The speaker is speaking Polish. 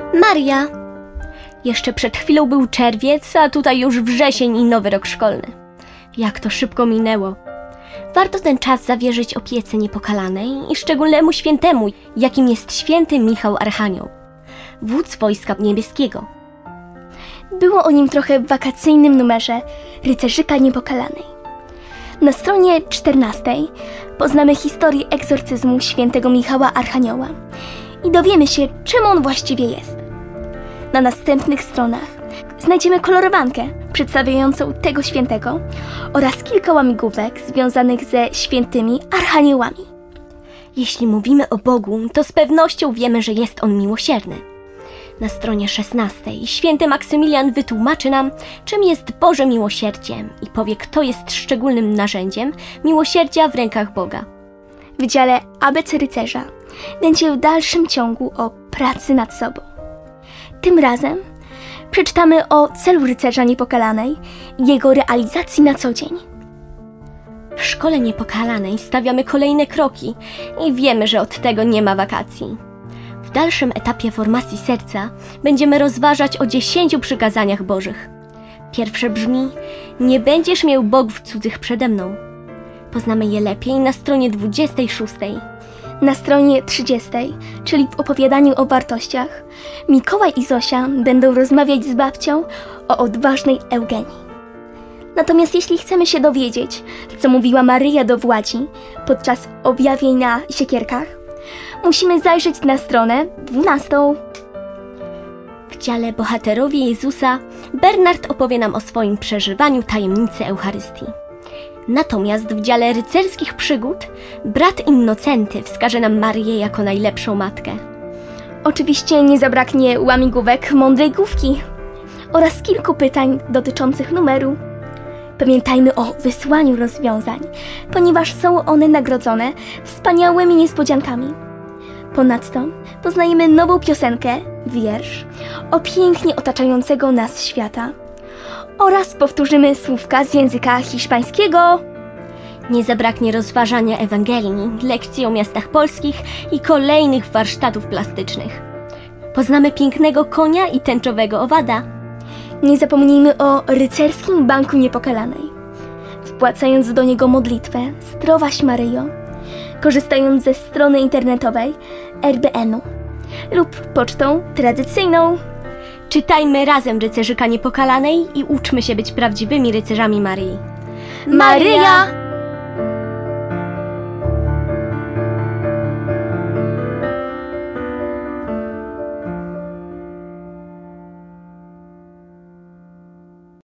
Maria! Jeszcze przed chwilą był czerwiec, a tutaj już wrzesień i nowy rok szkolny. Jak to szybko minęło. Warto ten czas zawierzyć opiece niepokalanej i szczególnemu świętemu, jakim jest święty Michał Archanioł, wódz Wojska Niebieskiego. Było o nim trochę w wakacyjnym numerze Rycerzyka Niepokalanej. Na stronie 14 poznamy historię egzorcyzmu świętego Michała Archanioła i dowiemy się, czym on właściwie jest. Na następnych stronach znajdziemy kolorowankę przedstawiającą tego świętego oraz kilka łamigłówek związanych ze świętymi archaniołami. Jeśli mówimy o Bogu, to z pewnością wiemy, że jest On miłosierny. Na stronie 16 święty Maksymilian wytłumaczy nam, czym jest Boże miłosierdzie i powie, kto jest szczególnym narzędziem miłosierdzia w rękach Boga. W dziale ABC Rycerza będzie w dalszym ciągu o pracy nad sobą. Tym razem przeczytamy o celu Rycerza Niepokalanej i jego realizacji na co dzień. W Szkole Niepokalanej stawiamy kolejne kroki i wiemy, że od tego nie ma wakacji. W dalszym etapie formacji serca będziemy rozważać o 10 przykazaniach Bożych. Pierwsze brzmi: nie będziesz miał bogów cudzych przede mną. Poznamy je lepiej na stronie 26. Na stronie 30, czyli w opowiadaniu o wartościach, Mikołaj i Zosia będą rozmawiać z babcią o odważnej Eugenii. Natomiast jeśli chcemy się dowiedzieć, co mówiła Maryja do Władzi podczas objawień na siekierkach, musimy zajrzeć na stronę 12. W dziale Bohaterowie Jezusa Bernard opowie nam o swoim przeżywaniu tajemnicy Eucharystii. Natomiast w dziale rycerskich przygód brat Innocenty wskaże nam Maryję jako najlepszą matkę. Oczywiście nie zabraknie łamigłówek mądrej główki oraz kilku pytań dotyczących numeru. Pamiętajmy o wysłaniu rozwiązań, ponieważ są one nagrodzone wspaniałymi niespodziankami. Ponadto poznajemy nową piosenkę, wiersz o pięknie otaczającego nas świata oraz powtórzymy słówka z języka hiszpańskiego. Nie zabraknie rozważania Ewangelii, lekcji o miastach polskich i kolejnych warsztatów plastycznych. Poznamy pięknego konia i tęczowego owada. Nie zapomnijmy o rycerskim banku niepokalanej. Wpłacając do niego modlitwę Zdrowaś Maryjo, korzystając ze strony internetowej RBN-u lub pocztą tradycyjną. Czytajmy razem Rycerzyka Niepokalanej i uczmy się być prawdziwymi rycerzami Maryi. Maryja